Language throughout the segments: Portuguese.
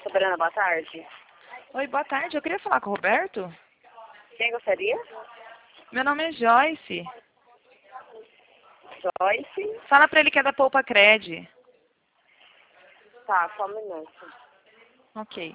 Sabrina, boa tarde. Oi, boa tarde. Eu queria falar com o Roberto. Quem gostaria? Meu nome é Joyce. Joyce. Fala pra ele que é da Poupa Cred. Tá, só um minuto. Ok.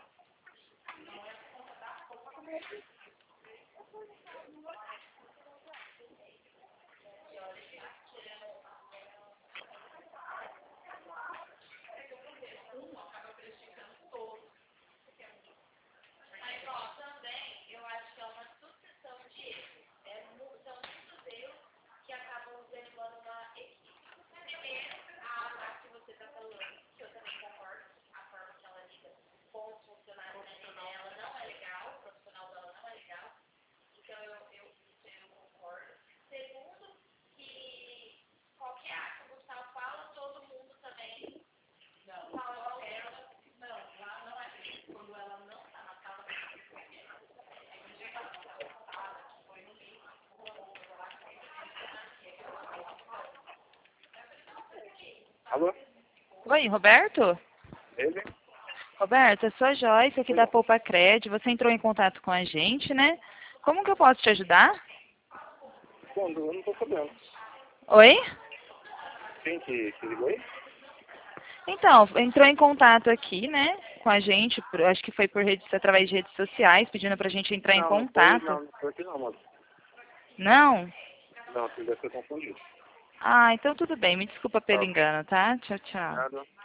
Alô? Oi, Roberto? Ele? Roberto, eu sou a Joyce aqui da Poupa Cred. Você entrou em contato com a gente, né? Como que eu posso te ajudar? Quando? Eu não tô sabendo. Oi? Quem que ligou aí? Então, entrou em contato aqui, né, com a gente, acho que foi através de redes sociais, pedindo pra gente entrar em Não, contato. não foi aqui não, moço. Não? Não, você deve ter confundido. Ah, então tudo bem. Me desculpa Tá, pelo ok. engano, tá? Tchau, tchau. Nada.